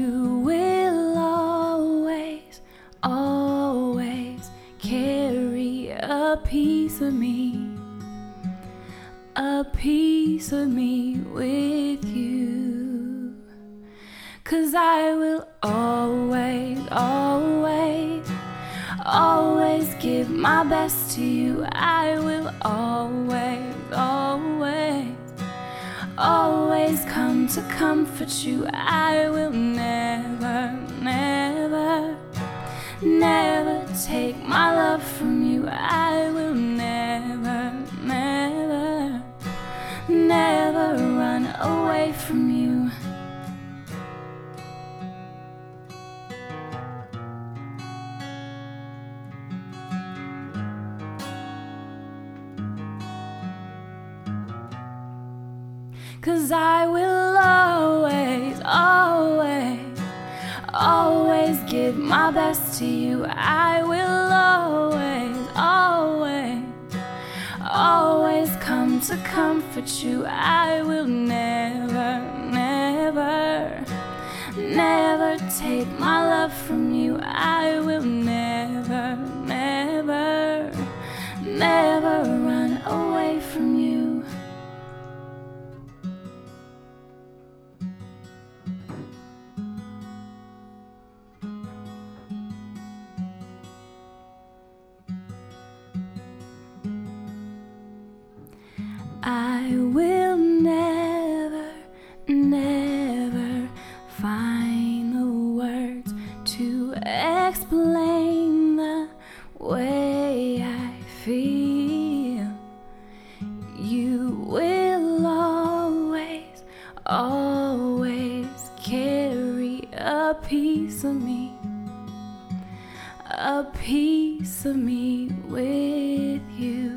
You will always, always carry a piece of me with you. 'Cause I will always, always, always give my best to you. I will always, always, always come to comfort you. I will never, never, never take my love from you. I will never, never, never run away from you. Cause I will always, always, always give my best to you. I will always, always, always come to comfort you. I will never, never, never take my love from you. I will never, never, never run away from you. I will never, never find the words to explain the way I feel. You will always, always carry a piece of me with you.